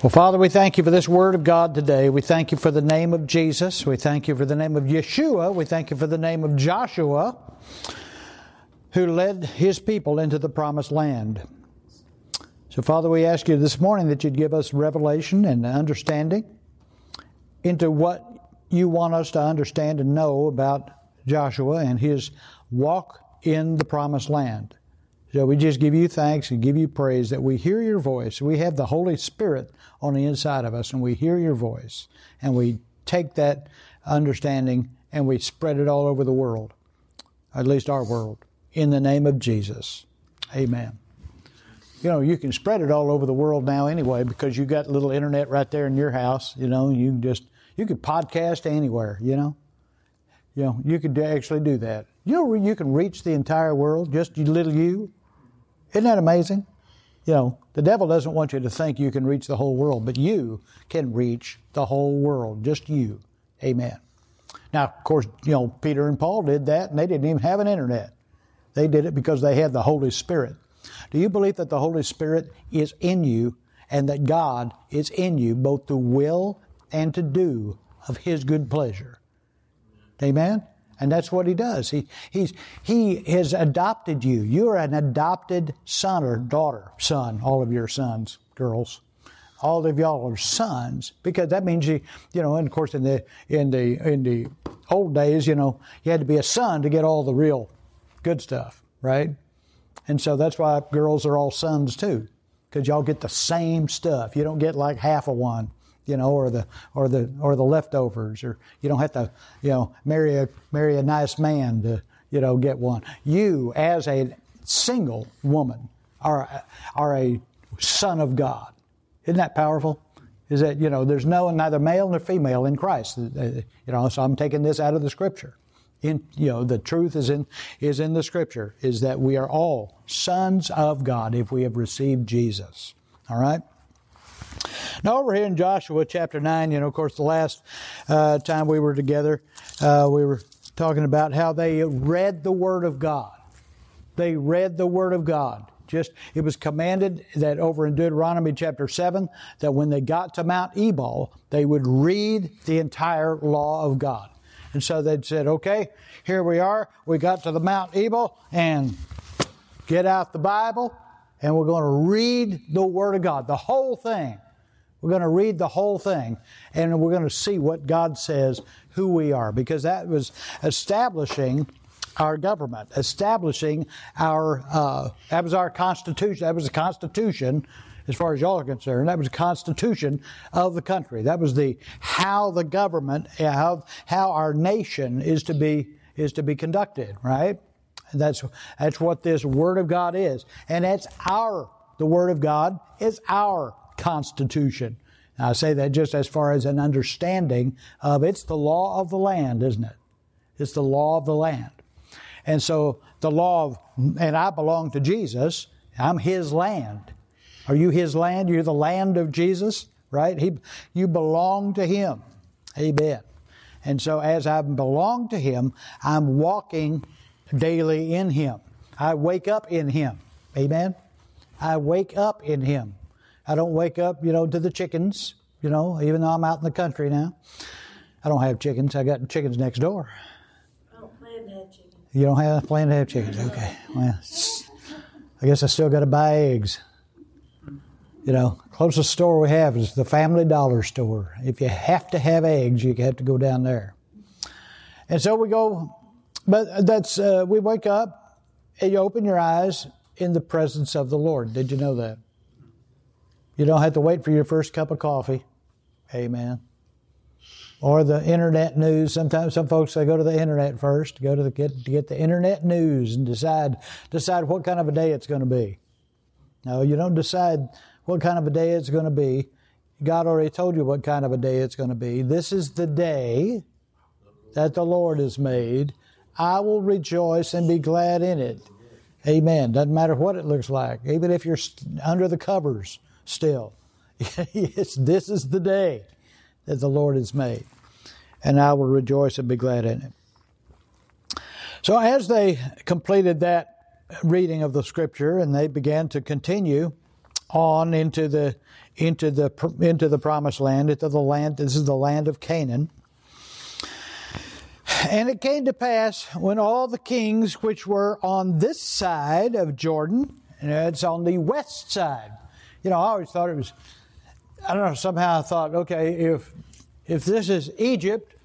Well, Father, we thank you for this Word of God today. We thank you for the name of Jesus. We thank you for the name of Yeshua. We thank you for the name of Joshua, who led his people into the promised land. So, Father, we ask you this morning that you'd give us revelation and understanding into what you want us to understand and know about Joshua and his walk in the promised land. So we just give you thanks and give you praise that we hear your voice. We have the Holy Spirit on the inside of us, and we hear your voice. And we take that understanding and we spread it all over the world, at least our world, in the name of Jesus. Amen. You know, you can spread it all over the world now anyway because you got a little internet right there in your house. You know, you could podcast anywhere, you know. You could actually do that. You know, you can reach the entire world, just little you. Isn't that amazing? You know, the devil doesn't want you to think you can reach the whole world, but you can reach the whole world, just you. Amen. Now, of course, you know, Peter and Paul did that, and they didn't even have an internet. They did it because they had the Holy Spirit. Do you believe that the Holy Spirit is in you and that God is in you both to will and to do of His good pleasure? Amen? And that's what He does. He has adopted you. You're an adopted son or daughter. Son, all of your sons, girls. All of y'all are sons, because that means you know, and of course in the old days, you know, you had to be a son to get all the real good stuff, right? And so that's why girls are all sons too, because y'all get the same stuff. You don't get like half of one, you know, or the leftovers, or you don't have to, you know, marry a nice man to, you know, get one. You, as a single woman, are a son of God. Isn't that powerful? Is that, you know, there's neither male nor female in Christ. You know, so I'm taking this out of the Scripture. The truth is in the Scripture, is that we are all sons of God if we have received Jesus. All right? Now over here in Joshua chapter 9, you know, of course, the last time we were together, we were talking about how they read the Word of God. They read the Word of God. It was commanded that over in Deuteronomy chapter 7, that when they got to Mount Ebal, they would read the entire law of God. And so they said, okay, here we are. We got to the Mount Ebal, and get out the Bible, and we're going to read the Word of God, the whole thing. We're going to read the whole thing, and we're going to see what God says, who we are, because that was establishing our government, establishing that was our Constitution. That was the Constitution, as far as y'all are concerned. That was the Constitution of the country. That was how the government, how our nation is to be conducted, right? And that's what this Word of God is, and the Word of God is our Constitution. Now, I say that just as far as an understanding of it's the law of the land, isn't it? It's the law of the land. And so and I belong to Jesus. I'm His land. Are you His land? You're the land of Jesus, right? You belong to Him. Amen. And so as I belong to Him, I'm walking daily in Him. I wake up in Him. Amen. I wake up in Him. I don't wake up, you know, to the chickens, you know, even though I'm out in the country now. I don't have chickens. I got chickens next door. I don't plan to have chickens. You don't plan to have chickens? Okay. Well, I guess I still got to buy eggs. You know, closest store we have is the Family Dollar store. If you have to have eggs, you have to go down there. And so we go, but we wake up and you open your eyes in the presence of the Lord. Did you know that? You don't have to wait for your first cup of coffee. Amen. Or the internet news. Sometimes some folks, they go to the internet first, to get the internet news and decide what kind of a day it's going to be. No, you don't decide what kind of a day it's going to be. God already told you what kind of a day it's going to be. This is the day that the Lord has made. I will rejoice and be glad in it. Amen. Doesn't matter what it looks like. Even if you're under the covers still. This is the day that the Lord has made. And I will rejoice and be glad in it. So as they completed that reading of the Scripture and they began to continue on into the promised land, into the land. This is the land of Canaan. And it came to pass when all the kings which were on this side of Jordan, and it's on the west side. I always thought it was, I don't know, somehow I thought, okay, if this is Egypt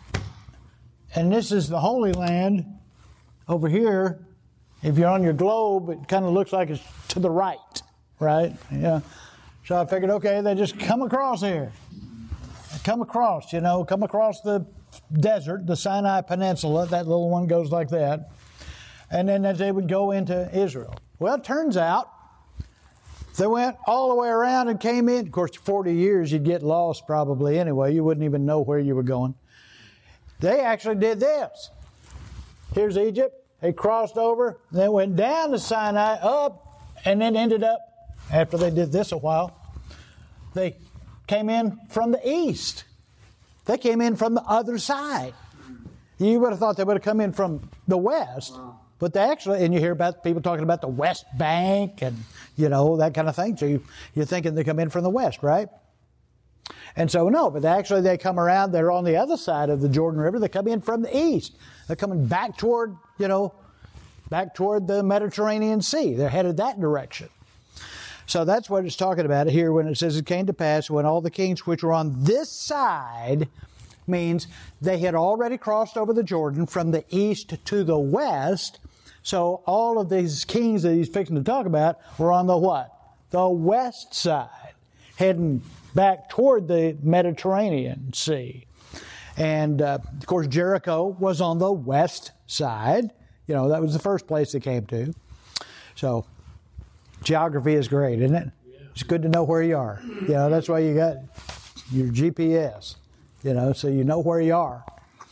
and this is the Holy Land over here, if you're on your globe, it kind of looks like it's to the right, right? Yeah. So I figured, okay, they just come across here. Come across the desert, the Sinai Peninsula. That little one goes like that. And then they would go into Israel. Well, it turns out they went all the way around and came in. Of course, 40 years, you'd get lost probably anyway. You wouldn't even know where you were going. They actually did this. Here's Egypt. They crossed over, then went down to Sinai, up, and then ended up, after they did this a while, they came in from the east. They came in from the other side. You would have thought they would have come in from the west, but they actually, and you hear about people talking about the West Bank and, that kind of thing. So you're thinking they come in from the west, right? And so, no, but actually they come around, they're on the other side of the Jordan River. They come in from the east. They're coming back toward, back toward the Mediterranean Sea. They're headed that direction. So that's what it's talking about here when it says it came to pass when all the kings which were on this side, means they had already crossed over the Jordan from the east to the west. So all of these kings that he's fixing to talk about were on the what? The west side, heading back toward the Mediterranean Sea. And, of course, Jericho was on the west side. That was the first place they came to. So geography is great, isn't it? Yeah. It's good to know where you are. That's why you got your GPS, so you know where you are.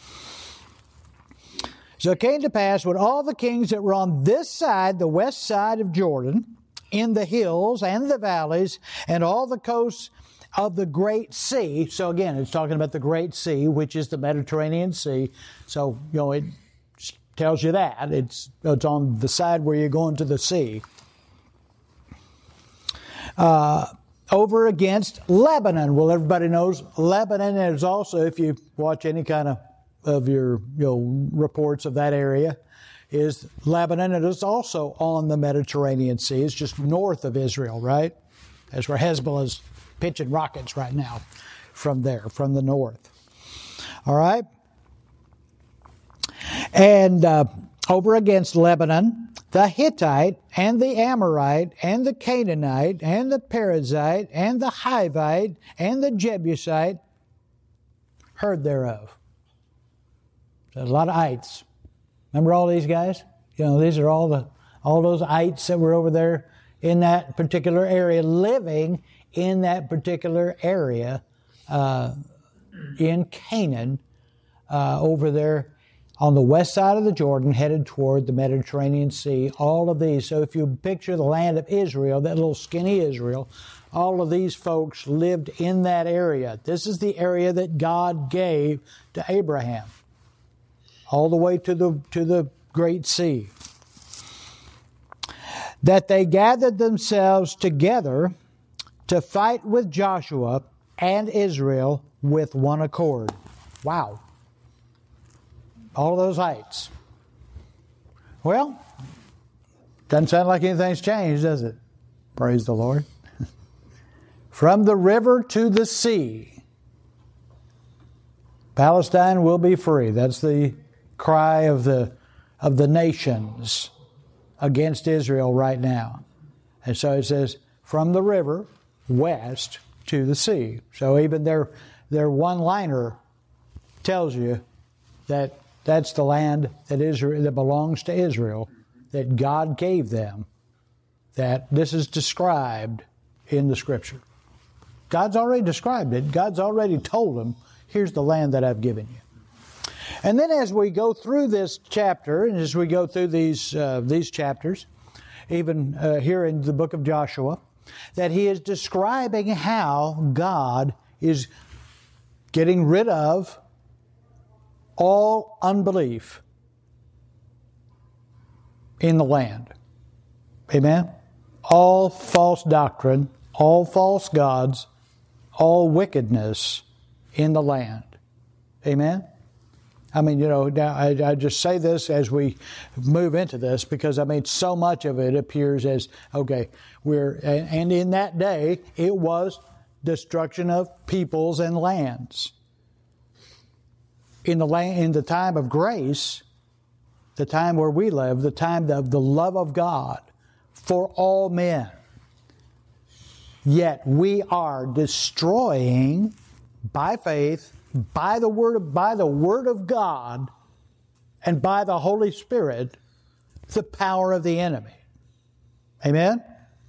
So it came to pass when all the kings that were on this side, the west side of Jordan, in the hills and the valleys, and all the coasts of the Great Sea. So again, it's talking about the Great Sea, which is the Mediterranean Sea. So, it tells you that. It's on the side where you're going to the sea. Over against Lebanon. Well, everybody knows Lebanon is also, if you watch any kind of your reports of that area, is Lebanon. It is also on the Mediterranean Sea. It's just north of Israel, right? That's where Hezbollah's pitching rockets right now from there, from the north. All right? And over against Lebanon, the Hittite and the Amorite and the Canaanite and the Perizzite and the Hivite and the Jebusite heard thereof. There's a lot of ites. Remember all these guys? These are all those ites that were over there in that particular area, living in that particular area in Canaan, over there on the west side of the Jordan, headed toward the Mediterranean Sea. All of these. So if you picture the land of Israel, that little skinny Israel, all of these folks lived in that area. This is the area that God gave to Abraham, all the way to the Great Sea. That they gathered themselves together to fight with Joshua and Israel with one accord. Wow. All of those heights. Well, doesn't sound like anything's changed, does it? Praise the Lord. From the river to the sea, Palestine will be free. That's the cry of the nations against Israel right now. And so it says, from the river west to the sea. So even their one-liner tells you that that's the land that belongs to Israel, that God gave them, that this is described in the Scripture. God's already described it. God's already told them, here's the land that I've given you. And then as we go through this chapter, and as we go through these chapters, even here in the book of Joshua, that he is describing how God is getting rid of all unbelief in the land. Amen? all false doctrine, all false gods, all wickedness in the land. Amen? I mean, now I just say this as we move into this because, so much of it appears as, okay, and in that day, it was destruction of peoples and lands. In the time of grace, the time where we live, the time of the love of God for all men, yet we are destroying by faith, by the word of God, and by the Holy Spirit, the power of the enemy. Amen?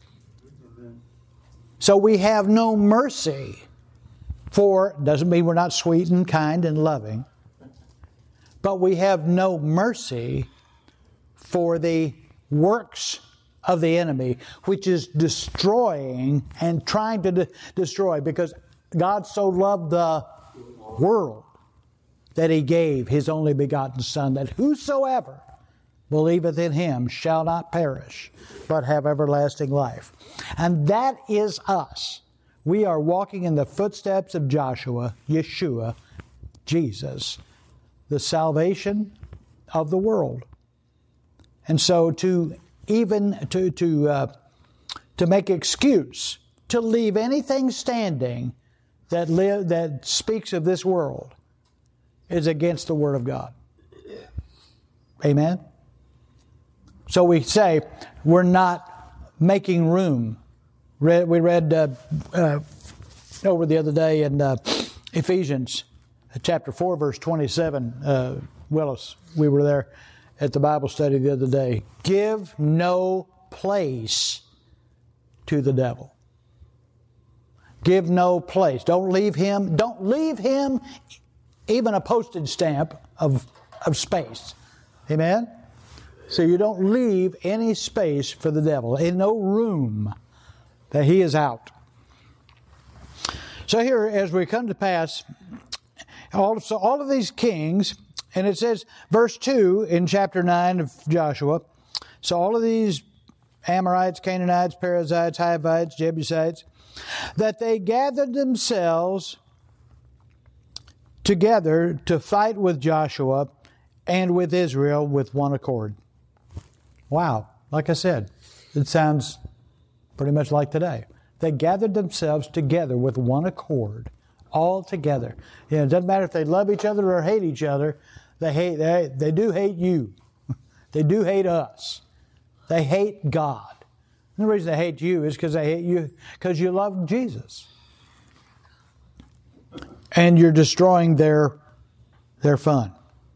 So we have no mercy doesn't mean we're not sweet and kind and loving, but we have no mercy for the works of the enemy, which is destroying and trying to destroy, because God so loved the world that He gave His only begotten Son, that whosoever believeth in Him shall not perish, but have everlasting life. And that is us. We are walking in the footsteps of Joshua, Yeshua, Jesus, the salvation of the world. And so to make excuse, to leave anything standing that speaks of this world is against the Word of God. Amen? So we say we're not making room. We read over the other day in Ephesians chapter 4, verse 27. Willis, we were there at the Bible study the other day. Give no place to the devil. Give no place. Don't leave him even a postage stamp of space. Amen? So you don't leave any space for the devil. In no room that he is out. So here, as we come to pass, all of these kings, and it says, verse 2 in chapter 9 of Joshua, so all of these Amorites, Canaanites, Perizzites, Hivites, Jebusites, that they gathered themselves together to fight with Joshua and with Israel with one accord. Wow. Like I said, it sounds pretty much like today. They gathered themselves together with one accord, all together. It doesn't matter if they love each other or hate each other. They do hate you. They do hate us. They hate God. And the reason they hate you is because they hate you because you love Jesus. And you're destroying their fun.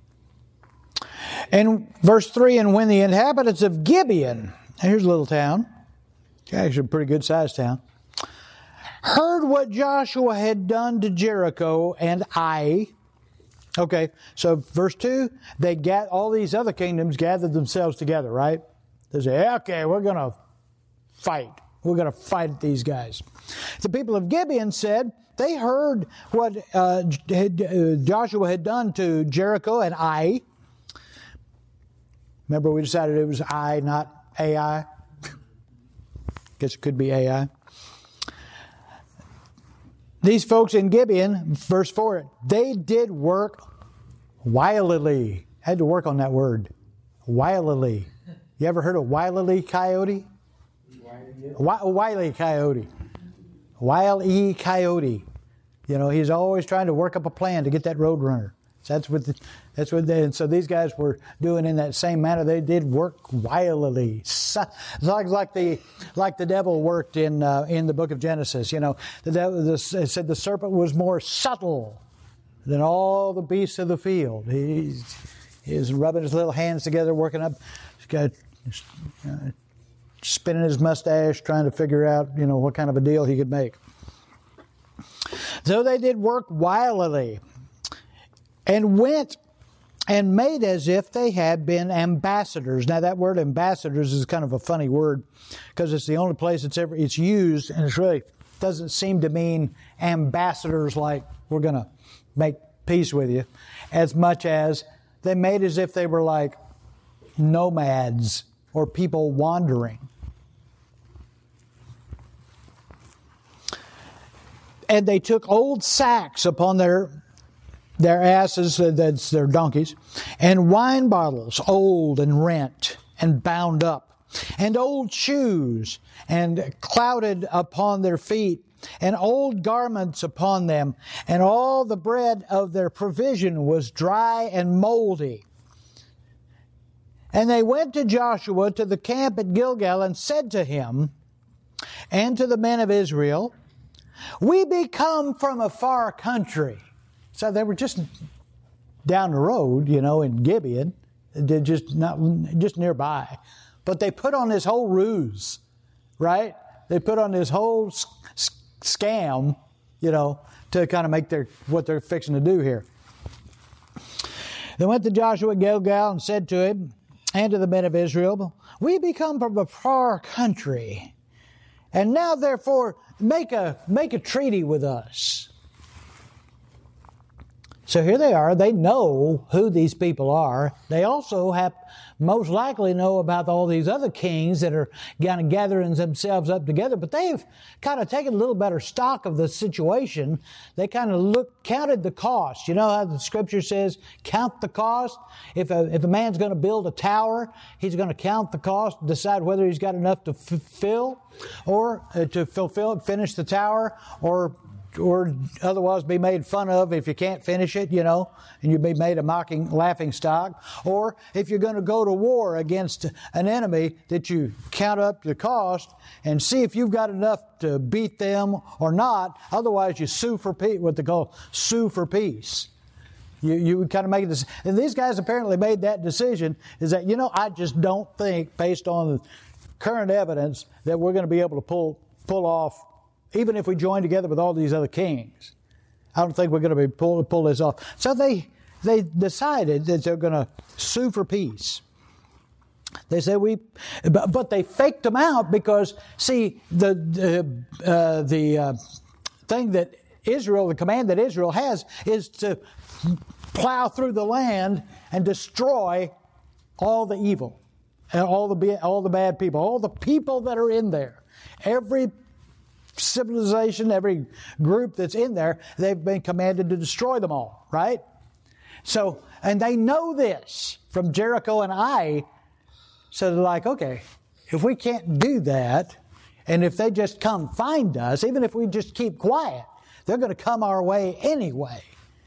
And verse 3, and when the inhabitants of Gibeon, here's a little town, actually a pretty good sized town, heard what Joshua had done to Jericho and Ai. Okay, so verse 2, all these other kingdoms gathered themselves together, right? They say, okay, we're going to fight. We're going to fight these guys. The people of Gibeon said they heard what Joshua had done to Jericho and Ai. Remember, we decided it was I, not AI. Guess it could be AI. These folks in Gibeon, verse 4, they did work wilily. I had to work on that word. Wilily. You ever heard of Wile-E Coyote? Wile-E Coyote. Wile-E Coyote. You know, he's always trying to work up a plan to get that road runner. So and so these guys were doing in that same manner. They did work wilily. Like the devil worked in the book of Genesis. You know, it said the serpent was more subtle than all the beasts of the field. He's rubbing his little hands together, working up, spinning his mustache, trying to figure out, what kind of a deal he could make. So they did work wilily, and went and made as if they had been ambassadors. Now that word ambassadors is kind of a funny word because it's the only place it's used, and it really doesn't seem to mean ambassadors like we're going to make peace with you, as much as they made as if they were like nomads or people wandering. And they took old sacks upon their asses, that's their donkeys, and wine bottles, old and rent and bound up, and old shoes, and clouded upon their feet, and old garments upon them, and all the bread of their provision was dry and moldy. And they went to Joshua to the camp at Gilgal and said to him and to the men of Israel, "We be come from a far country." So they were just down the road, in Gibeon, just nearby. But they put on this whole ruse, right? They put on this whole scam, to kind of make what they're fixing to do here. They went to Joshua at Gilgal and said to him and to the men of Israel, "We be come from a far country, and now therefore make a treaty with us." So here they are. They know who these people are. They also most likely know about all these other kings that are kind of gathering themselves up together. But they've kind of taken a little better stock of the situation. They kind of counted the cost. You know how the Scripture says, count the cost? If a man's going to build a tower, he's going to count the cost, decide whether he's got enough to finish the tower, or otherwise be made fun of if you can't finish it, and you'd be made a laughing stock. Or if you're going to go to war against an enemy, that you count up the cost and see if you've got enough to beat them or not. Otherwise, you sue for peace, what they call sue for peace. You would kind of make this, and these guys apparently made that decision, is that, I just don't think, based on the current evidence, that we're going to be able to pull off, even if we join together with all these other kings. I don't think we're going to be pull this off. So they decided that they're going to sue for peace. They said but they faked them out because, see, the thing that Israel, the command that Israel has, is to plow through the land and destroy all the evil and all the bad people, all the people that are in there. Every civilization, every group that's in there, they've been commanded to destroy them all, right? So, and they know this from Jericho and Ai. So they're like, okay, if we can't do that, and if they just come find us, even if we just keep quiet, they're going to come our way anyway.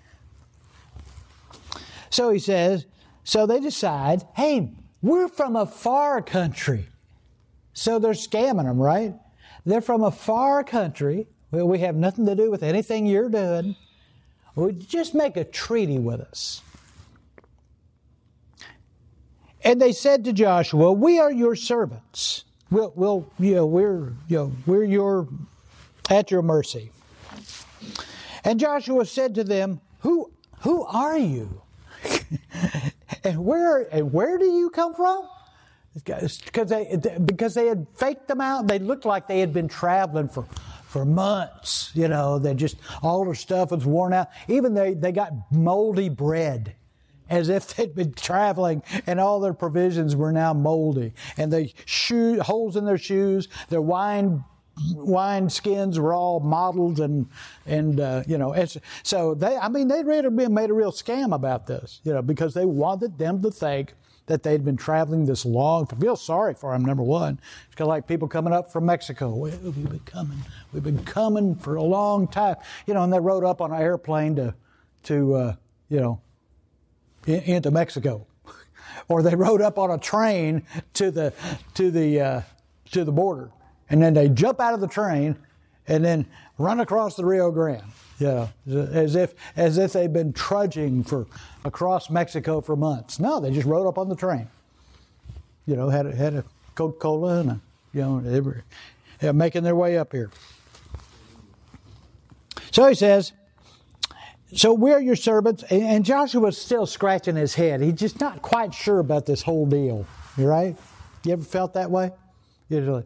So he says, so they decide, hey, we're from a far country. So they're scamming them, right? They're from a far country. Well, we have nothing to do with anything you're doing. Would you just make a treaty with us? And they said to Joshua, "We are your servants. We're at your mercy." And Joshua said to them, "Who are you? and where do you come from?" Because they had faked them out. They looked like they had been traveling for months. They just, all their stuff was worn out. Even they got moldy bread, as if they'd been traveling and all their provisions were now moldy. And the holes in their shoes, their wine skins were all mottled and so they really made a real scam about this, because they wanted them to think that they'd been traveling this long. I feel sorry for them, number one. It's kind of like people coming up from Mexico. We've been coming for a long time. And they rode up on an airplane to into Mexico. Or they rode up on a train to the border. And then they jump out of the train and then run across the Rio Grande. As if they've been trudging across Mexico for months. No, they just rode up on the train. Had a Coca-Cola and they were making their way up here. So he says, so we're your servants, and Joshua's still scratching his head. He's just not quite sure about this whole deal. You right? You ever felt that way? Usually.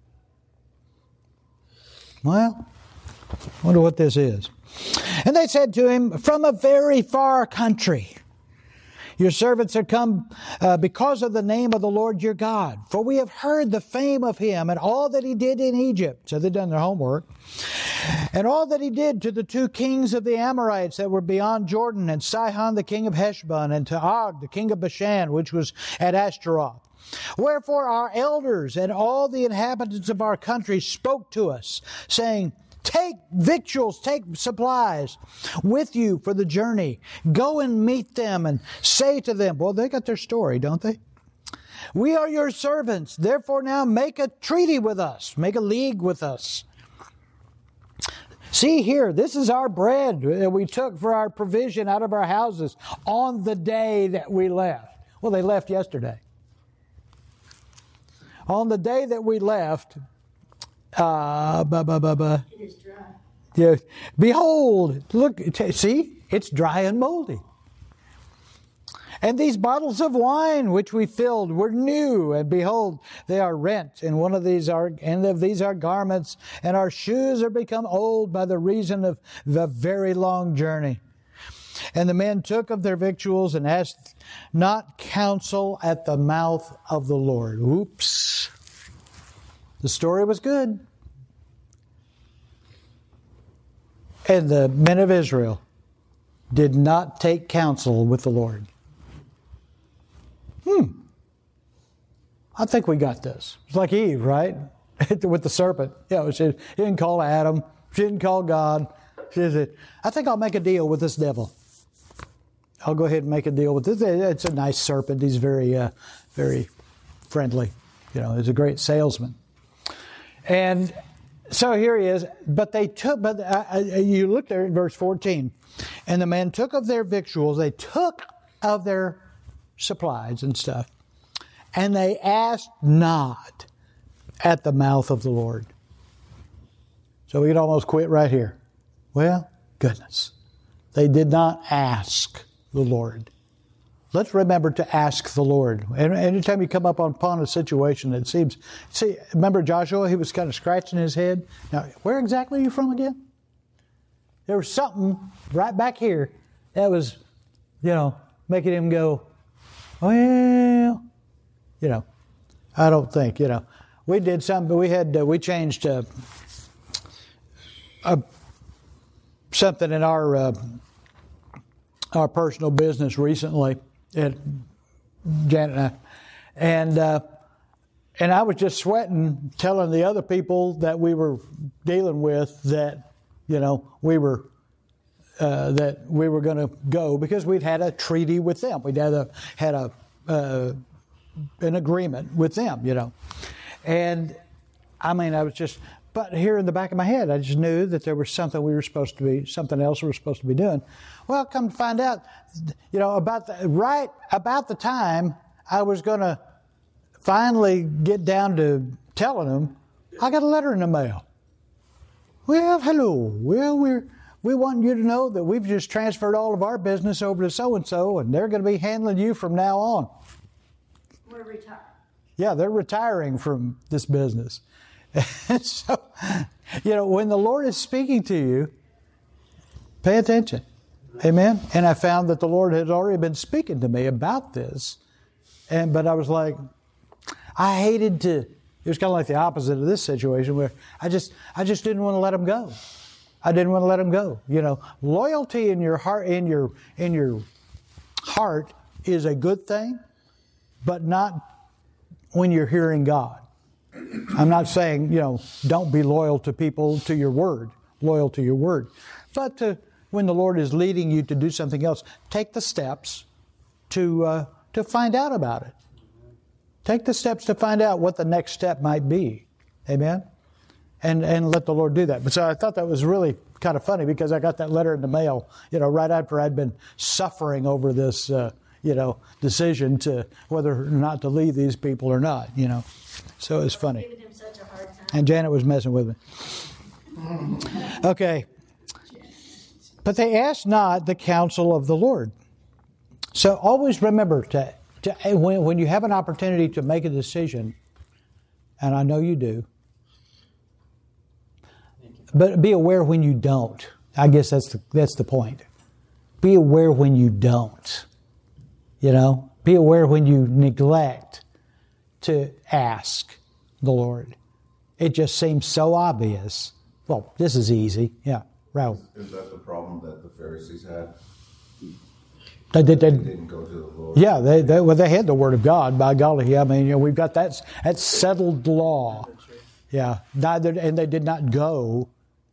Well, I wonder what this is. And they said to him, from a very far country. Your servants are come because of the name of the Lord your God. For we have heard the fame of him and all that he did in Egypt. So they've done their homework. And all that he did to the two kings of the Amorites that were beyond Jordan, and Sihon the king of Heshbon, and to Og the king of Bashan, which was at Ashtaroth. Wherefore our elders and all the inhabitants of our country spoke to us, saying, take victuals, take supplies with you for the journey. Go and meet them and say to them, well, they got their story, don't they? We are your servants. Therefore now make a treaty with us. Make a league with us. See here, this is our bread that we took for our provision out of our houses on the day that we left. Well, they left yesterday. On the day that we left, It is dry. yeah, behold, look, see, it's dry and moldy. And these bottles of wine which we filled were new, and behold, they are rent. And one of these are garments, and our shoes are become old by the reason of the very long journey. And the men took of their victuals and asked not counsel at the mouth of the Lord. Oops. The story was good. And the men of Israel did not take counsel with the Lord. I think we got this. It's like Eve, right? With the serpent. She didn't call Adam. She didn't call God. She said, I think I'll make a deal with this devil. I'll go ahead and make a deal with this. It's a nice serpent. He's very, very friendly. He's a great salesman. And so here he is. But you look there at verse 14. And the men took of their victuals. They took of their supplies and stuff. And they asked not at the mouth of the Lord. So we could almost quit right here. Well, goodness. They did not ask the Lord. Let's remember to ask the Lord. And anytime you come up upon a situation that seems... See, remember Joshua? He was kind of scratching his head. Now, where exactly are you from again? There was something right back here that was, making him go, well... I don't think, we did something, we changed something in our personal business recently, Janet and I, and I was just sweating, telling the other people that we were dealing with that, we were going to go because we'd had a treaty with them. We'd had an agreement with them, And I was just, but here in the back of my head, I just knew that there was something something else we were supposed to be doing. Well, come to find out, about the time I was going to finally get down to telling them, I got a letter in the mail. Well, hello. Well, we want you to know that we've just transferred all of our business over to so-and-so, and they're going to be handling you from now on. We're retired. Yeah, they're retiring from this business. And so, when the Lord is speaking to you, pay attention. Amen? And I found that the Lord had already been speaking to me about this. But I was like, I hated to, it was kind of like the opposite of this situation where I just didn't want to let him go. I didn't want to let him go. Loyalty in your heart, in your heart is a good thing, but not when you're hearing God. I'm not saying, don't be loyal to people, to your word, loyal to your word. But when the Lord is leading you to do something else, take the steps to find out about it. Take the steps to find out what the next step might be. Amen? And let the Lord do that. But so I thought that was really kind of funny because I got that letter in the mail, right after I'd been suffering over this, decision to whether or not to leave these people or not, So it was funny. Giving him such a hard time. And Janet was messing with me. Okay. But they asked not the counsel of the Lord. So always remember to when you have an opportunity to make a decision, and I know you do, but be aware when you don't. I guess that's the point. Be aware when you don't. Be aware when you neglect to ask the Lord. It just seems so obvious. Well, this is easy. Yeah, Ralph. Is that the problem that the Pharisees had? They didn't go to the Lord. Yeah, they had the Word of God, by golly. I mean, we've got that settled law. Yeah, and they did not go,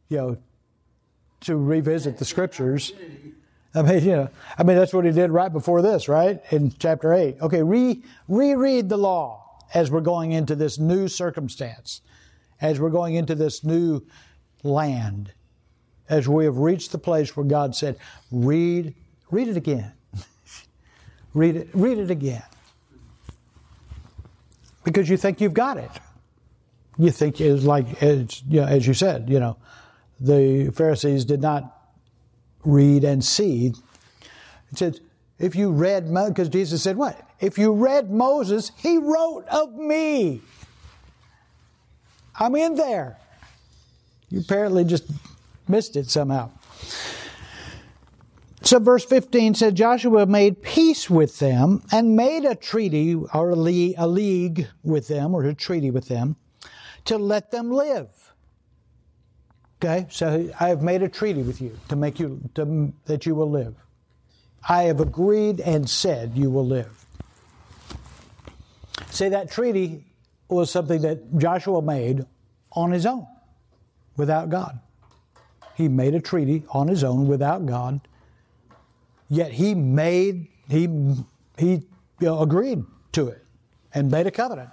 to revisit the Scriptures. I mean, that's what he did right before this, right? In chapter 8. Okay, reread the law as we're going into this new circumstance, as we're going into this new land, as we have reached the place where God said, read it again. Read it again. Because you think you've got it. You think it's like, as you said, the Pharisees did not read and see. It said, if you read, because Jesus said what? If you read Moses, he wrote of me. I'm in there. You apparently just missed it somehow. So verse 15 said, Joshua made peace with them and made a treaty or a league with them, or a treaty with them, to let them live. Okay, so I have made a treaty with you that you will live. I have agreed and said you will live. See, that treaty was something that Joshua made on his own, without God. He made a treaty on his own without God. Yet he agreed to it and made a covenant.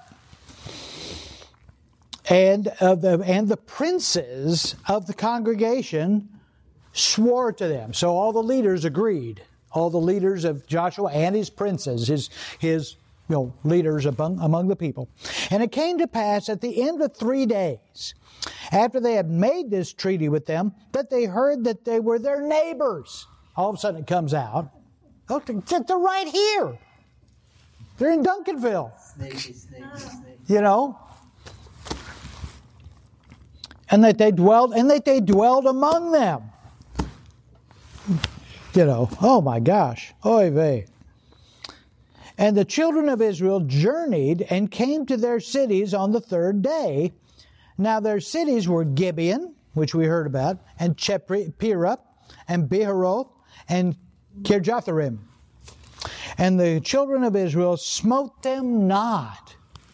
And the princes of the congregation swore to them. So all the leaders agreed. All the leaders of Joshua and his princes, his leaders among the people. And it came to pass at the end of 3 days, after they had made this treaty with them, that they heard that they were their neighbors. All of a sudden it comes out. Oh, they're right here. They're in Duncanville. Snaky. And that they dwelled among them. Oh my gosh. Oy vey. And the children of Israel journeyed and came to their cities on the 3rd day. Now their cities were Gibeon, which we heard about, and Chephirah, and Beeroth, and Kirjatharim. And the children of Israel smote them not,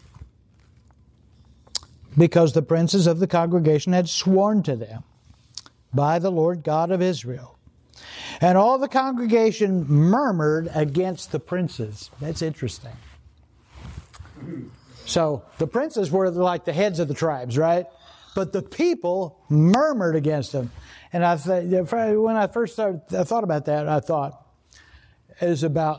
because the princes of the congregation had sworn to them by the Lord God of Israel. And all the congregation murmured against the princes. That's interesting. So the princes were like the heads of the tribes, right? But the people murmured against them. And when I first thought about that, I thought it was about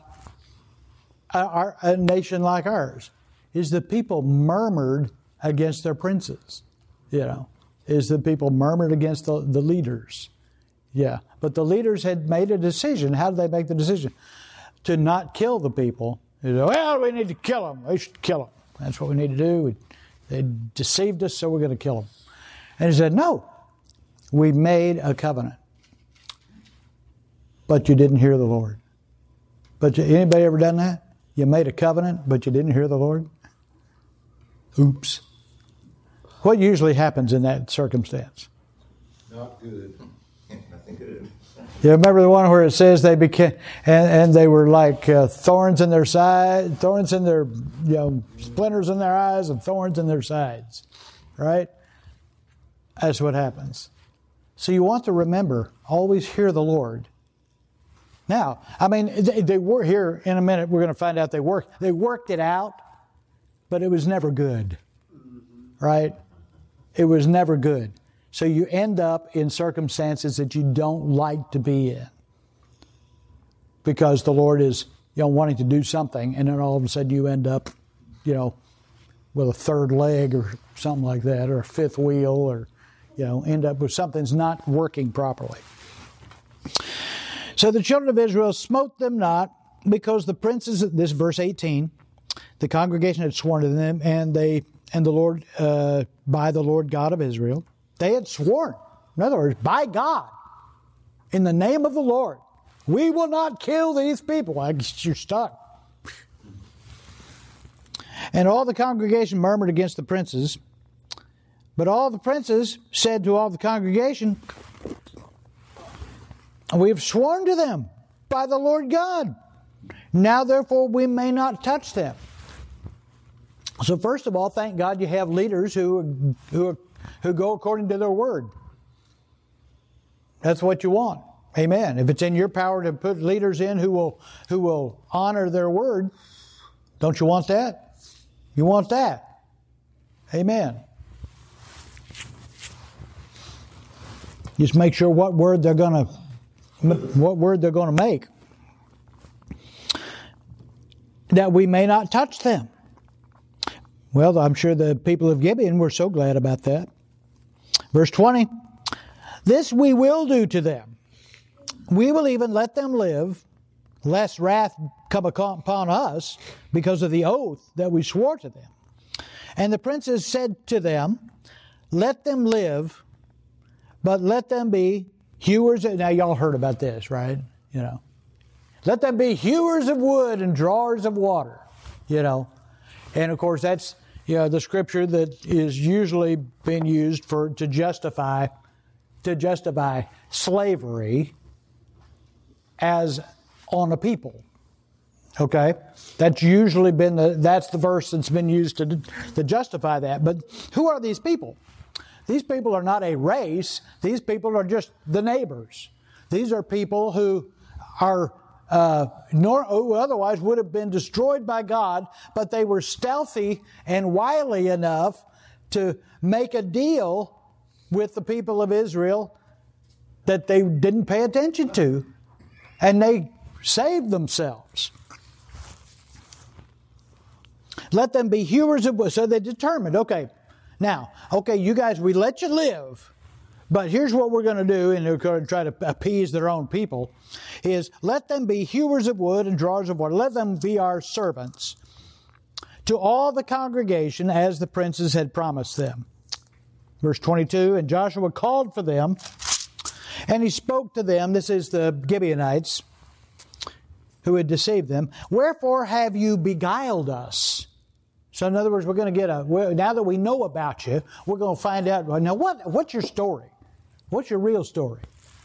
a nation like ours. Is the people murmured against their princes? Is the people murmured against the leaders? Yeah. But the leaders had made a decision. How did they make the decision? To not kill the people. Well, we need to kill them. We should kill them. That's what we need to do. They deceived us, so we're going to kill them. And he said, no. We made a covenant. But you didn't hear the Lord. But anybody ever done that? You made a covenant, but you didn't hear the Lord? Oops. What usually happens in that circumstance? Not good. Nothing good. You remember the one where it says they became, and they were like thorns in their side, thorns in their, splinters in their eyes and thorns in their sides, right? That's what happens. So you want to remember, always hear the Lord. Now, they were here in a minute. We're going to find out they worked it out, but it was never good, right? It was never good. So you end up in circumstances that you don't like to be in, because the Lord is, wanting to do something, and then all of a sudden you end up, with a third leg or something like that, or a fifth wheel, or, end up with something's not working properly. So the children of Israel smote them not, because the princes, this verse 18, the congregation had sworn to them, and the Lord, by the Lord God of Israel, they had sworn. In other words, by God, in the name of the Lord, we will not kill these people. I guess you're stuck. And all the congregation murmured against the princes. But all the princes said to all the congregation, we have sworn to them by the Lord God. Now therefore we may not touch them. So first of all, thank God you have leaders who go according to their word. That's what you want. Amen. If it's in your power to put leaders in who will honor their word, don't you want that? You want that. Amen. Just make sure what word they're going to make, that we may not touch them. Well, I'm sure the people of Gibeon were so glad about that. Verse 20, this we will do to them. We will even let them live, lest wrath come upon us because of the oath that we swore to them. And the princes said to them, let them live, but let them be hewers. Now y'all heard about this, right? You know, let them be hewers of wood and drawers of water. You know, and of course that's the scripture that is usually been used to justify slavery as on a people. Okay, that's usually been that's the verse that's been used to justify that. But who are these people? These people are not a race. These people are just the neighbors. These are people who are who otherwise would have been destroyed by God, but they were stealthy and wily enough to make a deal with the people of Israel that they didn't pay attention to, and they saved themselves. Let them be hewers of wood. So they determined, okay, you guys, we let you live, but here's what we're going to do, and they're going to try to appease their own people, is let them be hewers of wood and drawers of water. Let them be our servants to all the congregation as the princes had promised them. Verse 22, and Joshua called for them, and he spoke to them. This is the Gibeonites who had deceived them. Wherefore have you beguiled us? So in other words, we're going to get now that we know about you, we're going to find out, now what's your story? What's your real story?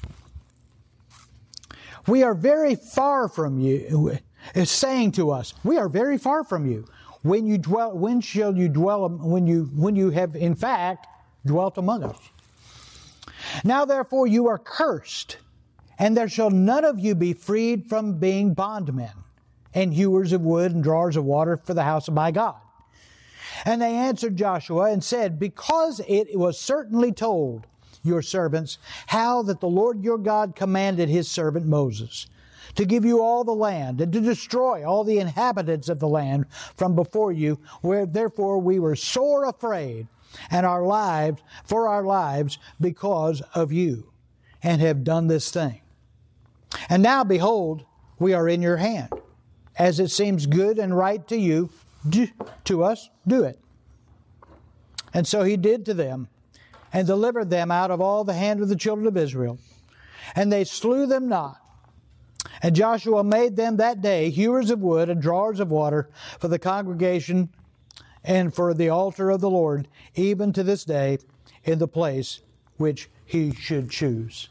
We are very far from you. It's saying to us, we are very far from you. When shall you dwell, when you have in fact dwelt among us? Now therefore you are cursed, and there shall none of you be freed from being bondmen, and hewers of wood and drawers of water for the house of my God. And they answered Joshua and said, because it was certainly told your servants how that the Lord your God commanded his servant Moses to give you all the land and to destroy all the inhabitants of the land from before you, where therefore we were sore afraid and for our lives because of you, and have done this thing. And now behold, we are in your hand. As it seems good and right to you, to us, do it. And so he did to them, and delivered them out of all the hand of the children of Israel. And they slew them not. And Joshua made them that day hewers of wood and drawers of water for the congregation and for the altar of the Lord, even to this day, in the place which he should choose.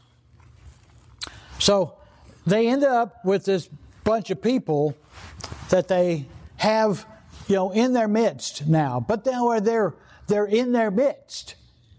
So they end up with this bunch of people that they have, in their midst now. But now they're in their midst.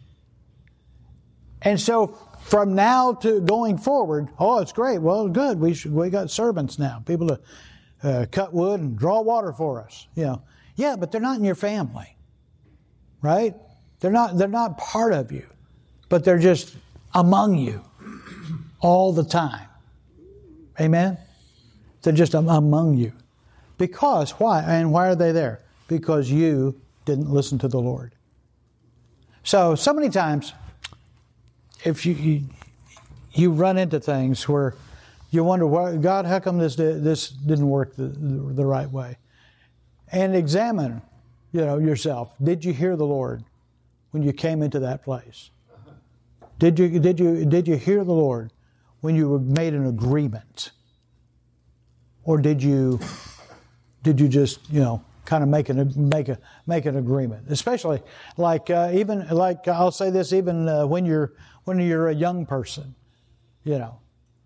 And so from now to going forward, it's great. Well, good. We got servants now. People to cut wood and draw water for us. Yeah, but they're not in your family, right? They're not part of you, but they're just among you all the time. Amen? They're just among you. Because, why? And why are they there? Because you didn't listen to the Lord. So many times, if you run into things where you wonder, why, God, how come this didn't work the right way? And examine, yourself. Did you hear the Lord when you came into that place? Did you hear the Lord when you made an agreement? Or did you just, kind of make an agreement. Especially even I'll say this, even when you're a young person, you know,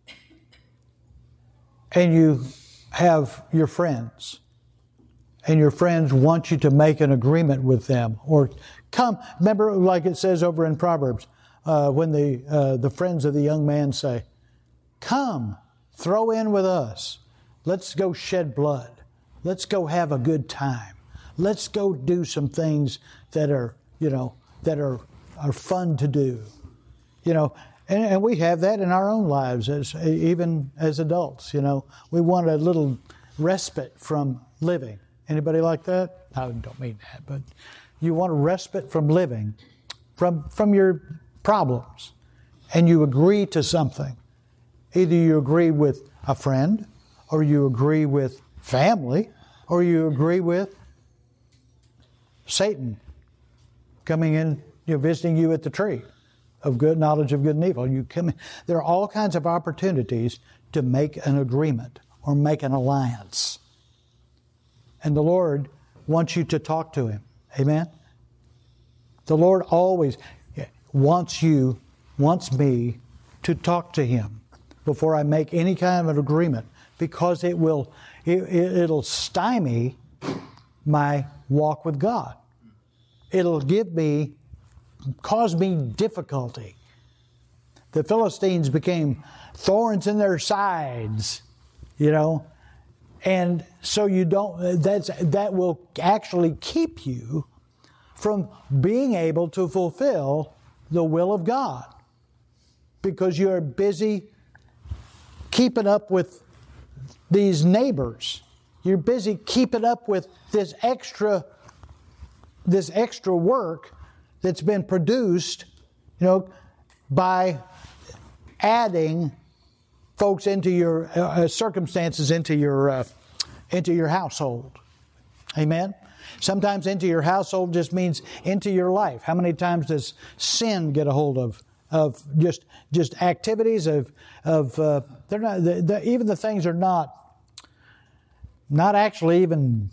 and you have your friends, and your friends want you to make an agreement with them, or come. Remember, like it says over in Proverbs, when the friends of the young man say, "Come, throw in with us. Let's go shed blood. Let's go have a good time. Let's go do some things that are fun to do." You know, and we have that in our own lives even as adults. You know, we want a little respite from living. Anybody like that? I don't mean that, but you want a respite from living, from your problems, and you agree to something. Either you agree with a friend, or you agree with family, or you agree with Satan coming in, visiting you at the tree of good knowledge of good and evil. There are all kinds of opportunities to make an agreement or make an alliance. And the Lord wants you to talk to Him. Amen? The Lord always wants me to talk to Him before I make any kind of an agreement, because it'll stymie my walk with God. It'll cause me difficulty. The Philistines became thorns in their sides, you know, and so that will actually keep you from being able to fulfill the will of God, because you're busy keeping up with these neighbors. You're busy keeping up with this extra work that's been produced, you know, by adding folks into your circumstances into your household. Amen. Sometimes into your household just means into your life. How many times does sin get a hold of just activities of they're not even the things are not actually even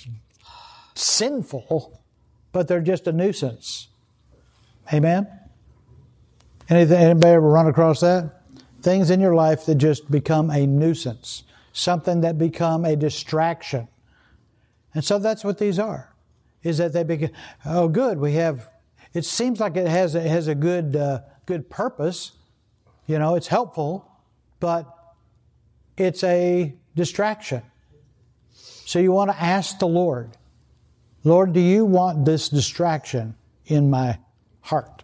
sinful, but they're just a nuisance. Amen? Anybody ever run across that? Things in your life that just become a nuisance. Something that become a distraction. And so that's what these are. Is that they become, oh good, it seems like it has a good purpose. You know, it's helpful, but it's a distraction. So you want to ask the Lord, Lord, do you want this distraction in my heart,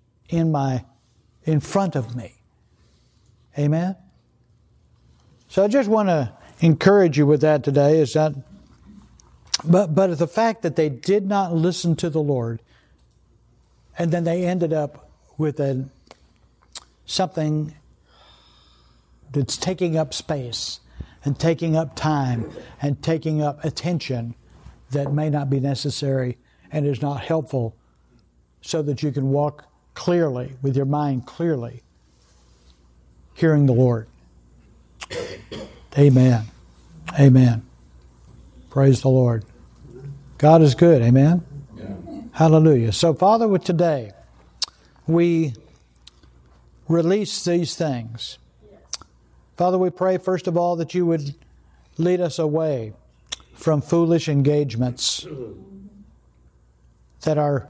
in front of me? Amen? So I just want to encourage you with that today, is that, but the fact that they did not listen to the Lord, and then they ended up with something that's taking up space and taking up time and taking up attention that may not be necessary and is not helpful, so that you can walk clearly, with your mind clearly, hearing the Lord. Amen. Amen. Praise the Lord. God is good. Amen. Yeah. Hallelujah. So, Father, with today, we release these things. Father, we pray, first of all, that you would lead us away from foolish engagements that are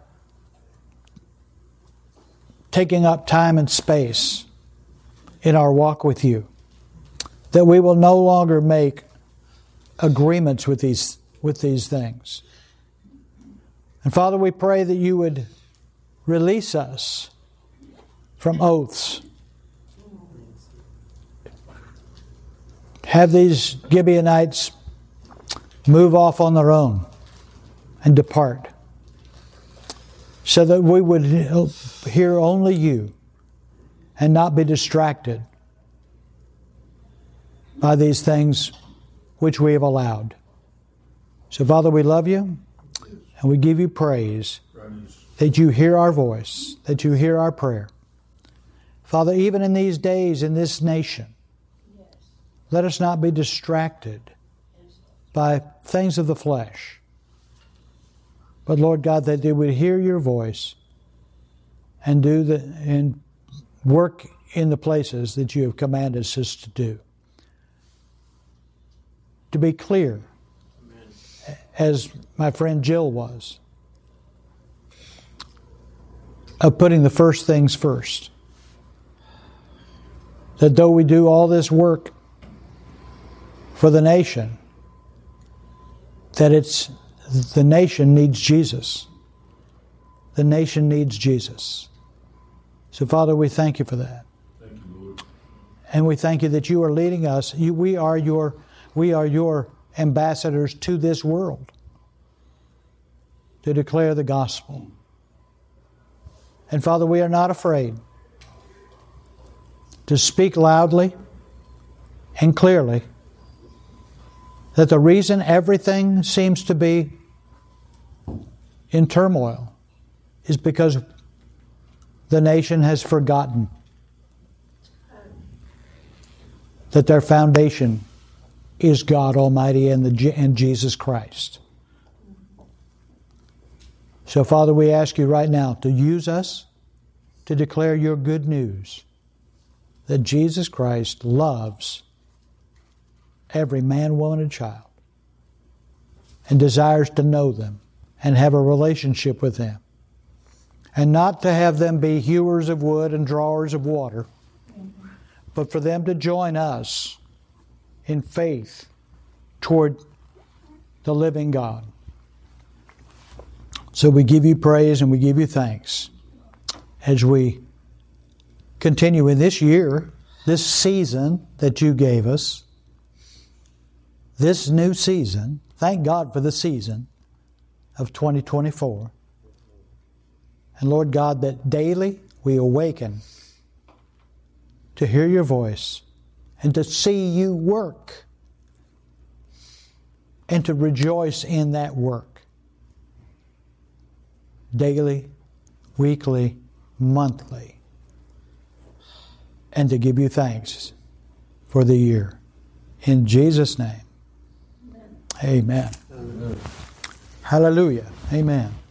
taking up time and space in our walk with you. That we will no longer make agreements with these things. And Father, we pray that you would release us from oaths. Have these Gibeonites move off on their own and depart, so that we would hear only you and not be distracted by these things which we have allowed. So, Father, we love you and we give you praise that you hear our voice, that you hear our prayer. Father, even in these days, in this nation, let us not be distracted by things of the flesh, but Lord God, that they would hear your voice and and work in the places that you have commanded us to do. To be clear, as my friend Jill was, of putting the first things first. That though we do all this work for the nation, that the nation needs Jesus. The nation needs Jesus. So, Father, we thank you for that. Thank you, Lord. And we thank you that you are leading us. We are your ambassadors to this world to declare the gospel. And Father, we are not afraid to speak loudly and clearly that the reason everything seems to be in turmoil is because the nation has forgotten that their foundation is God Almighty and Jesus Christ. So, Father, we ask you right now to use us to declare your good news that Jesus Christ loves every man, woman, and child and desires to know them and have a relationship with them. And not to have them be hewers of wood and drawers of water, but for them to join us in faith toward the living God. So we give you praise and we give you thanks as we continue in this year, this season that you gave us, this new season. Thank God for the season of 2024. And Lord God, that daily we awaken to hear your voice and to see you work and to rejoice in that work. Daily, weekly, monthly. And to give you thanks for the year. In Jesus' name. Amen. Amen. Hallelujah. Amen.